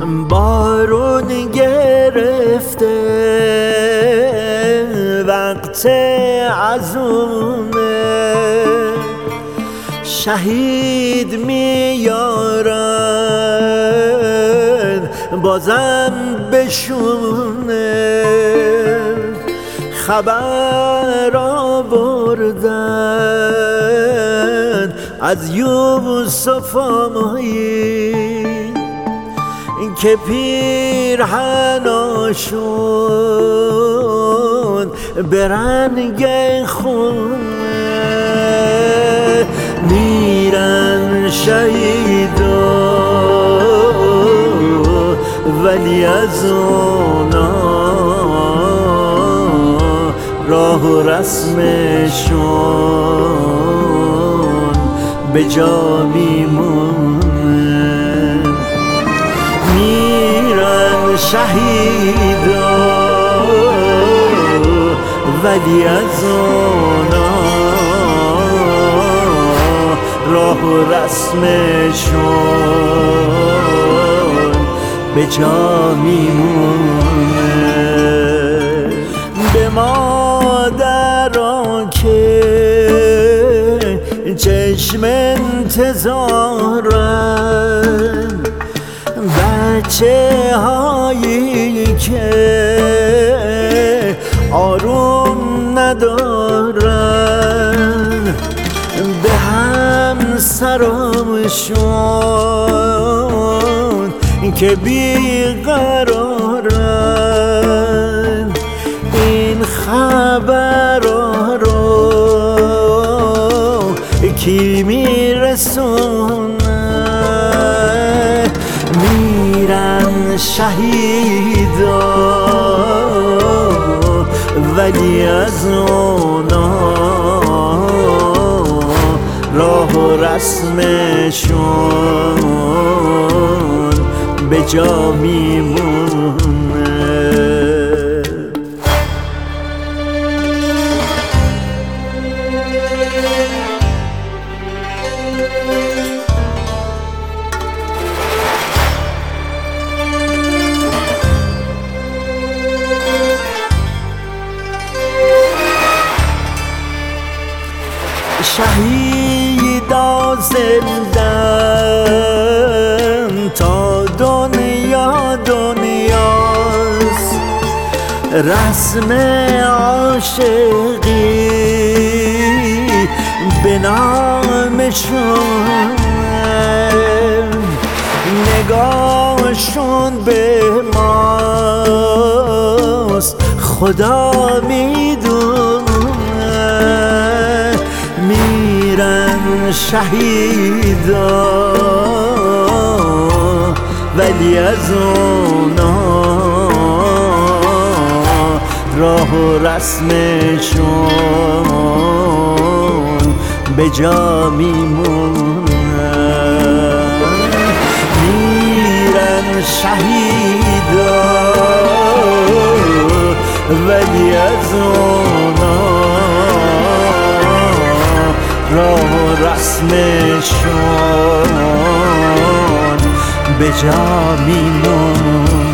بارون گرفته وقت عزونه، شهید میارن بازم بشونه. خبر آوردن از یوسف آمایی که پیرهناشون به رنگ خونه میرن شهیدا، ولی از اونا راه و رسمشون به جا میمونه. میرن شهیدا، ولی از اونا راه و رسمشون به جا میمونه. به مادران که چشم انتظارن، بچه هایی که آروم ندارن، به همسرامشون که بیقرارن، این خبرها رو کی میرسونه؟ میرن شهیدا، ولی از اونا راه و رسمشون به جا میمونه. شهیدا زندن تا دنیا دنیاست، رسم عاشقی به نامشون، نگاهشون به ماست خدا میدونه. میرن شهیدا، ولی از اونا راه و رسمشون به جا میمونه. میرن شهیدا، ولی از اونا راه و رسمشون به جا میمونه.